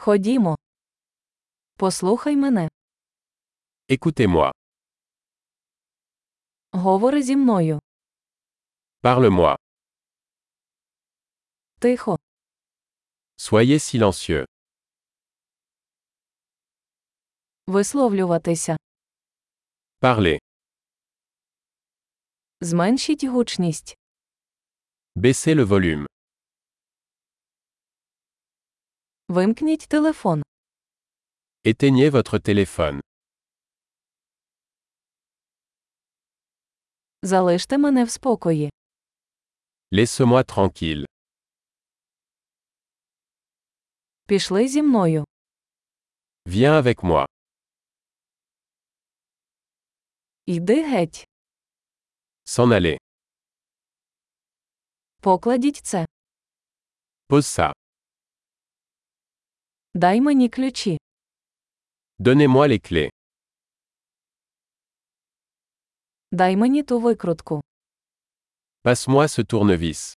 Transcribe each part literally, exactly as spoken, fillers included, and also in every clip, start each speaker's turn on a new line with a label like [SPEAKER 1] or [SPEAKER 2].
[SPEAKER 1] Ходімо. Послухай мене.
[SPEAKER 2] Écoutez-moi.
[SPEAKER 1] Говори зі мною.
[SPEAKER 2] Parle-moi.
[SPEAKER 1] Тихо.
[SPEAKER 2] Soyez silencieux.
[SPEAKER 1] Висловлюватися.
[SPEAKER 2] Parlez.
[SPEAKER 1] Зменшіть гучність.
[SPEAKER 2] Baissez le volume.
[SPEAKER 1] Вимкніть телефон.
[SPEAKER 2] Éteignez votre téléphone.
[SPEAKER 1] Залиште мене в спокої.
[SPEAKER 2] Laisse-moi tranquille.
[SPEAKER 1] Пішли зі мною.
[SPEAKER 2] Viens avec moi.
[SPEAKER 1] Йди геть.
[SPEAKER 2] S'en aller.
[SPEAKER 1] Покладіть це.
[SPEAKER 2] Pose ça.
[SPEAKER 1] Дай мені ключі.
[SPEAKER 2] Donnez-moi les clés.
[SPEAKER 1] Дай мені ту викрутку.
[SPEAKER 2] Passe-moi ce tournevis.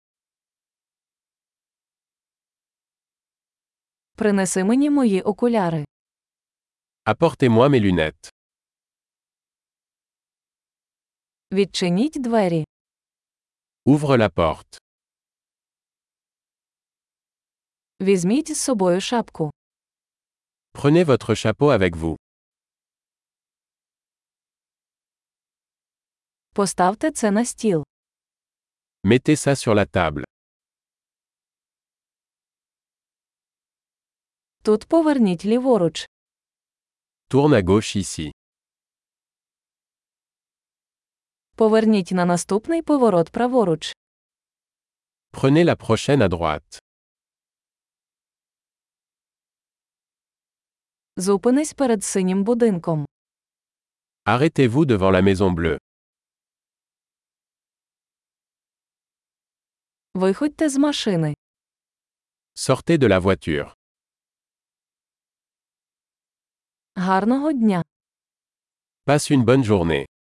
[SPEAKER 1] Принеси мені мої окуляри.
[SPEAKER 2] Apportez-moi mes lunettes.
[SPEAKER 1] Відчиніть двері.
[SPEAKER 2] Ouvre la porte.
[SPEAKER 1] Візьміть з собою шапку.
[SPEAKER 2] Prenez votre chapeau avec vous.
[SPEAKER 1] Поставте це на стіл.
[SPEAKER 2] Mettez ça sur la table.
[SPEAKER 1] Тут поверніть ліворуч.
[SPEAKER 2] Tourne à gauche ici.
[SPEAKER 1] Поверніть на наступний поворот праворуч.
[SPEAKER 2] Prenez la prochaine à droite.
[SPEAKER 1] Зупинись перед синім будинком.
[SPEAKER 2] Arrêtez-vous devant la maison bleue.
[SPEAKER 1] Виходьте з машини.
[SPEAKER 2] Sortez de la voiture.
[SPEAKER 1] Гарного дня.
[SPEAKER 2] Passe une bonne journée.